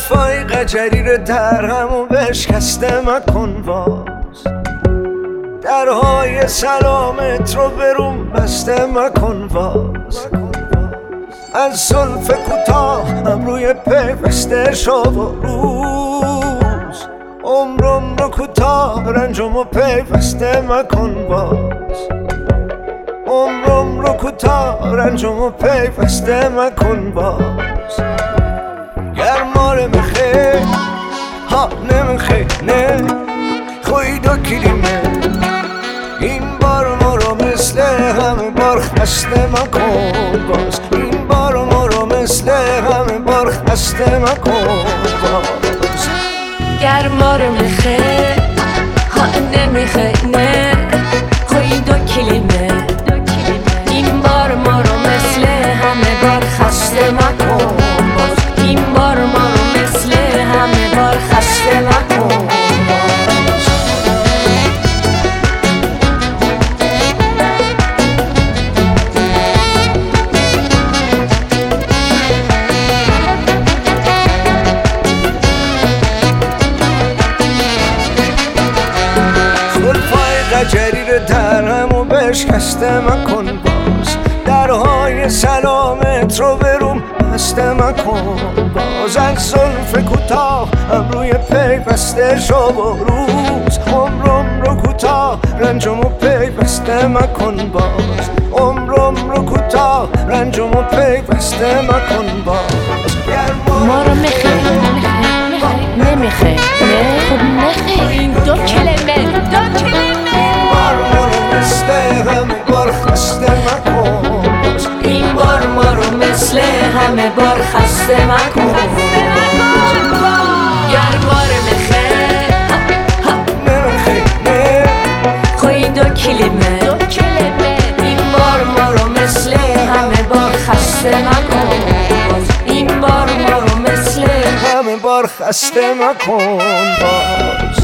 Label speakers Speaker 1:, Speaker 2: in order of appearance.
Speaker 1: زلفای قجری در همو بشکسته مکن باز، درهای سلامت رو بروم بسته مکن باز. از زلف کوتاه ابروی پیوسته شب و روز، عمرم رو کوتاه رنجمو پیوسته مکن باز، عمرم رو کوتاه رنجمو پیوسته مکن باز. گرماره میخه ها نمیخه نه خوی دو کلیمه، این بار ما رو مثل همه بار خسته مکن باز، این بار ما رو مثل همه بار خسته مکن باز.
Speaker 2: گرماره میخه ها نمیخه نه خوی دو کلیمه، این بار ما رو مثل همه بار خسته مکن باز، این بار ما رو مثل همه بار خسته مکن باز.
Speaker 1: زلفای قجری رو در همو بشکسته مکن باز، درهای سلامت رو بروم بسته مکن باز. از زلف کوتاه ابروی پیوسته شب و روز، عمرم رو کوتاه رنجمو پیوسته مکن باز، عمرم رو کوتاه رنجمو پیوسته مکن باز.
Speaker 2: ما رو میخه نمیخه نه خب نخه این دو کلمه
Speaker 1: بار ما رو مثل همه بار خسته مکن باز،
Speaker 2: این بار ما رو مثل همه بار خسته مکن. گرمار میخه
Speaker 1: نمیخه نه
Speaker 2: خوی دو کلمه، این بار ما رو مثل همه بار خسته مکن باز، این بار ما رو مثل
Speaker 1: همه بار خسته مکن باز.